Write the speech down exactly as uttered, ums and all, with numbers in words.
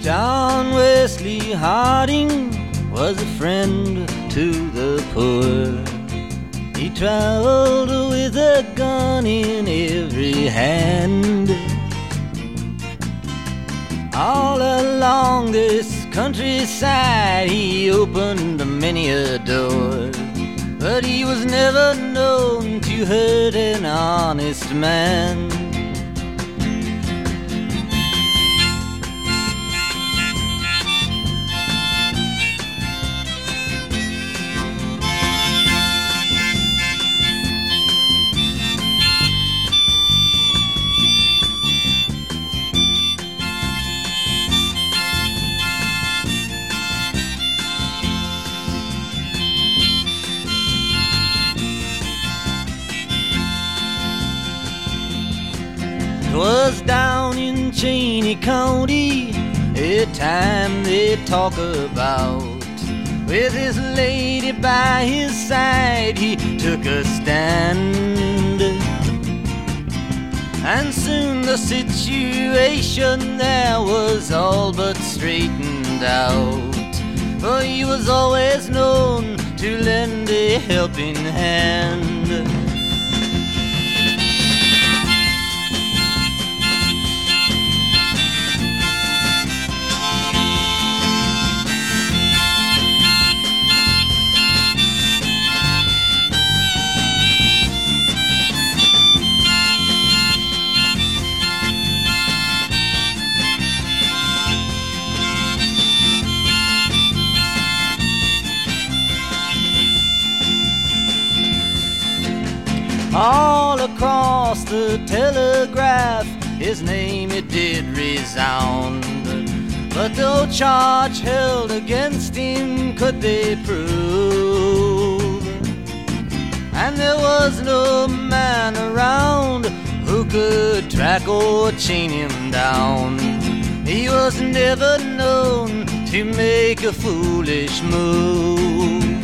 John Wesley Harding was a friend to the poor. He traveled with a gun in every hand. All along this countryside he opened many a door, but he was never known to hurt an honest man. 'Twas down in Cheney County, a time they talk about. With his lady by his side, he took a stand. And soon the situation there was all but straightened out, for he was always known to lend a helping hand. All across the telegraph his name it did resound, but no charge held against him could they prove, and there was no man around who could track or chain him down. He was never known to make a foolish move.